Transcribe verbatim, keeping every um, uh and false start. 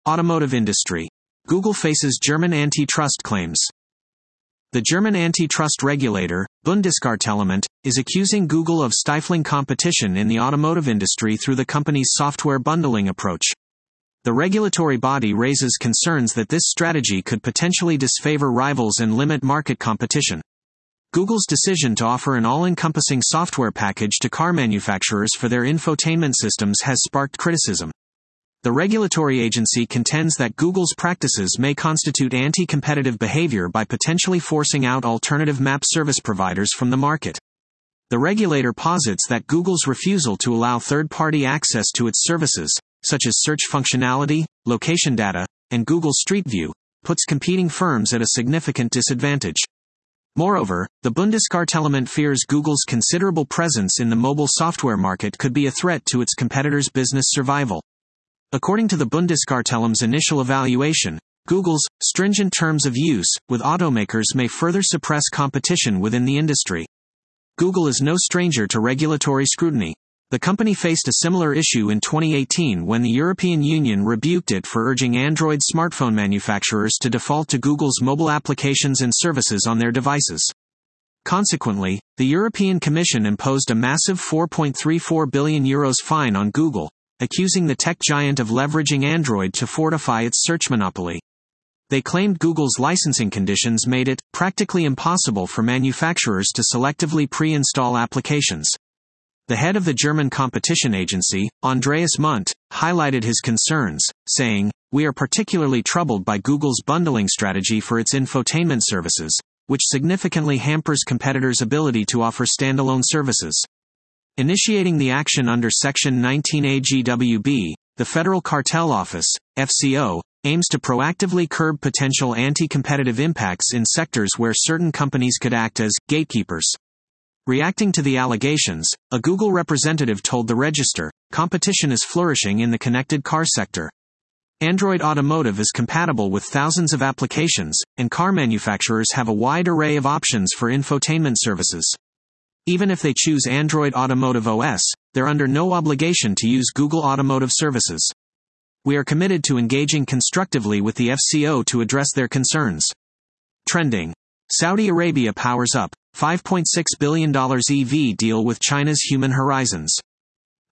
Automotive industry. Google faces German antitrust claims. The German antitrust regulator, Bundeskartellamt, is accusing Google of stifling competition in the automotive industry through the company's software bundling approach. The regulatory body raises concerns that this strategy could potentially disfavor rivals and limit market competition. Google's decision to offer an all-encompassing software package to car manufacturers for their infotainment systems has sparked criticism. The regulatory agency contends that Google's practices may constitute anti-competitive behavior by potentially forcing out alternative map service providers from the market. The regulator posits that Google's refusal to allow third-party access to its services, such as search functionality, location data, and Google Street View, puts competing firms at a significant disadvantage. Moreover, the Bundeskartellamt fears Google's considerable presence in the mobile software market could be a threat to its competitors' business survival. According to the Bundeskartellamt's initial evaluation, Google's stringent terms of use with automakers may further suppress competition within the industry. Google is no stranger to regulatory scrutiny. The company faced a similar issue in twenty eighteen when the European Union rebuked it for urging Android smartphone manufacturers to default to Google's mobile applications and services on their devices. Consequently, the European Commission imposed a massive four point three four billion euros fine on Google, accusing the tech giant of leveraging Android to fortify its search monopoly. They claimed Google's licensing conditions made it practically impossible for manufacturers to selectively pre-install applications. The head of the German competition agency, Andreas Mundt, highlighted his concerns, saying, "We are particularly troubled by Google's bundling strategy for its infotainment services, which significantly hampers competitors' ability to offer standalone services." Initiating the action under Section nineteen A G W B, the Federal Cartel Office, F C O, aims to proactively curb potential anti-competitive impacts in sectors where certain companies could act as gatekeepers. Reacting to the allegations, a Google representative told the Register, competition is flourishing in the connected car sector. Android Automotive is compatible with thousands of applications, and car manufacturers have a wide array of options for infotainment services. Even if they choose Android Automotive O S, they're under no obligation to use Google Automotive Services. We are committed to engaging constructively with the F C O to address their concerns. Trending. Saudi Arabia powers up, five point six billion dollars E V deal with China's Human Horizons.